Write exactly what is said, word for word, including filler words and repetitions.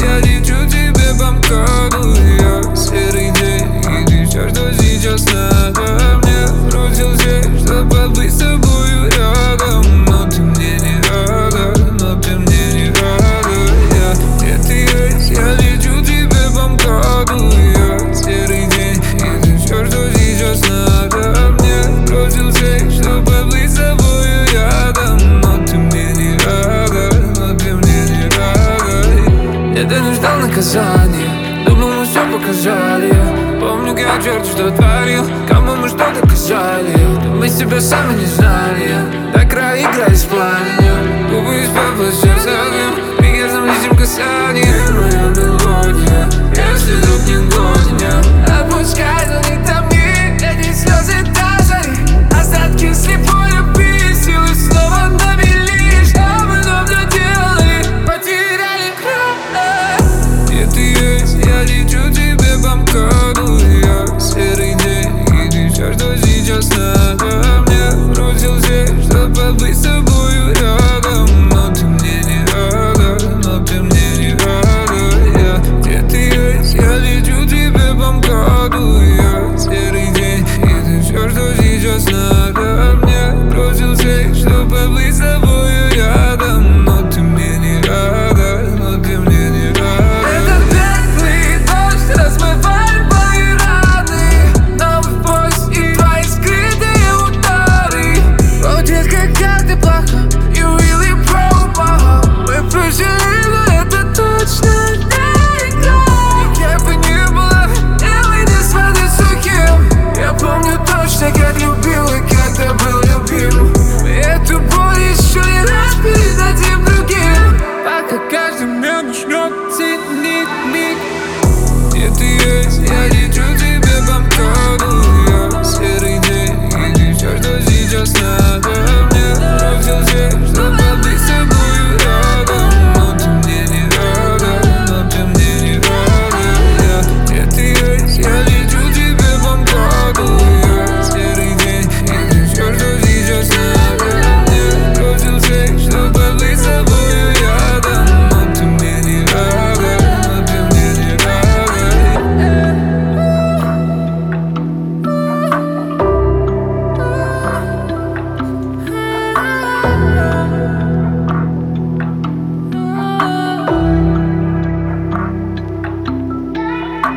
я лечу тебе по МКАДу. Я серый день, и ты все, что сейчас надо. Мне бросил здесь, чтобы побыть с тобою рядом. Но ты мне не рада, но ты мне не рада. Я, где ты есть, я лечу тебе по МКАДу. Я серый день, и ты все, что сейчас надо. Мне бросил здесь, чтобы побыть с тобою рядом. Но ты мне не рада, но ты мне не рада. Я не ждал наказания, думал, мы все показали. Помню, как черт что творил, кому мы что доказали. Да мы себя сами не знали, до края играли с пламенем. Губы из пепла, сердце огнем, приказным листьем касания.